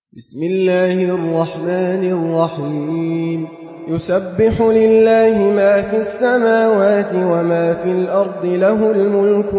بسم الله الرحمن الرحيم. يسبح لله ما في السماوات وما في الأرض، له الملك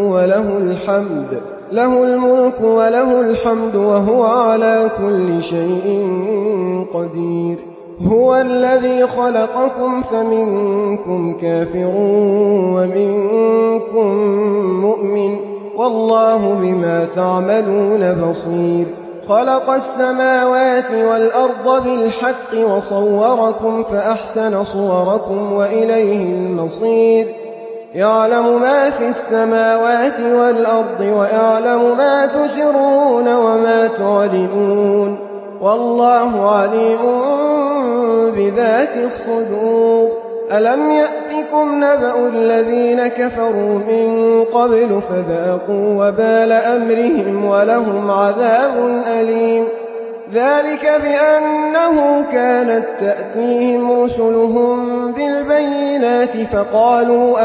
وله الحمد وهو على كل شيء قدير. هو الذي خلقكم فمنكم كافر ومنكم مؤمن، والله بما تعملون بصير. خلق السماوات والأرض بالحق وصوركم فأحسن صوركم وإليه المصير. يعلم ما في السماوات والأرض ويعلم ما تسرون وما تعلنون، والله عليم بذات الصدور. ألم يأتكم نبأ الذين كفروا من قبل فذاقوا وبال أمرهم ولهم عذاب أليم. ذلك بأنه كانت تأتيهم رسلهم بالبينات فقالوا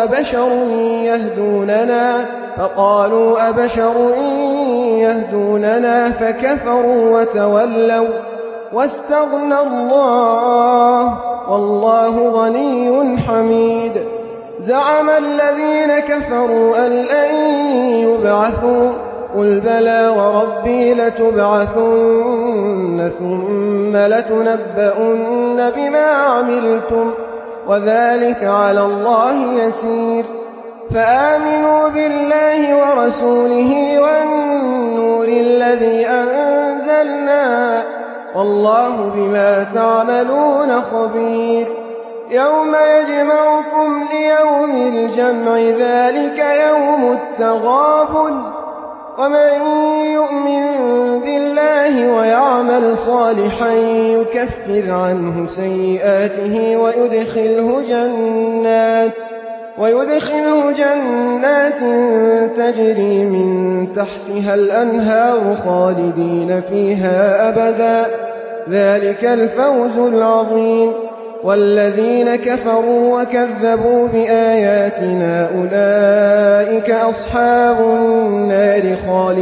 أبشر يهدوننا فكفروا وتولوا واستغنى الله، والله غني حميد. زعم الذين كفروا أن لن يبعثوا، قل بلى وربي لتبعثن ثم لتنبؤن بما عملتم، وذلك على الله يسير. فآمنوا بالله ورسوله والنور الذي أنزلنا، والله بما تعملون خبير. يوم يجمعكم ليوم الجمع، ذلك يوم التغابن. ومن يؤمن بالله ويعمل صالحا يكفر عنه سيئاته ويدخله جنات تجري من تحتها الأنهار خالدين فيها أبدا، ذلك الفوز العظيم. والذين كفروا وكذبوا بآياتنا أولئك أصحاب النار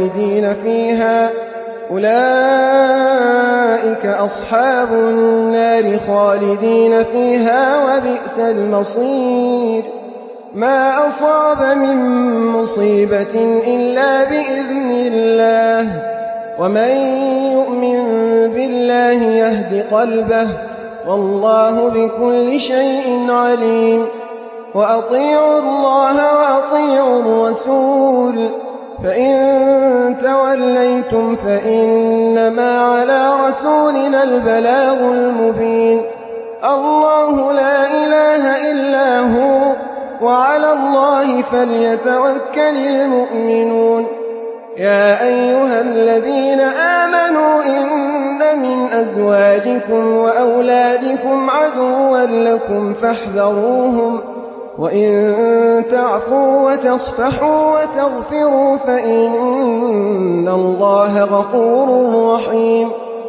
خالدين فيها وبئس المصير. ما أصاب من مصيبة إلا بإذن الله، ومن يؤمن بالله يهد قلبه، والله بكل شيء عليم. وأطيعوا الله وأطيعوا الرسول، فإن توليتم فإنما على رسولنا البلاغ المبين. الله لا إله إلا هو، وعلى الله فليتوكل المؤمنون. يا أيها الذين آمنوا إن من أزواجكم وأولادكم عدوا لكم فاحذروهم، وإن تعفوا وتصفحوا وتغفروا فإن الله غفور رحيم.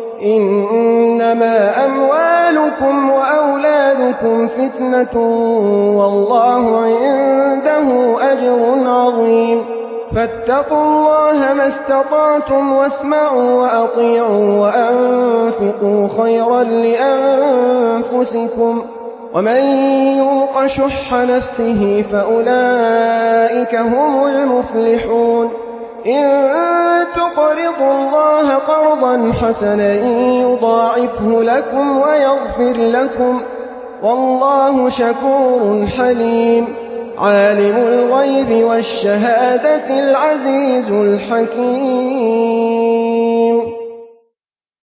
إنما أموالكم وأولادكم فتنة، والله عنده أجر عظيم. فاتقوا الله ما استطعتم، واسمعوا وأطيعوا وأنفقوا خيرا لأنفسكم، ومن يوق شح نفسه فأولئك هم المفلحون. إن تقرضوا الله قرضا حسنا يضاعفه لكم ويغفر لكم، والله شكور حليم. عالم الغيب والشهادة العزيز الحكيم.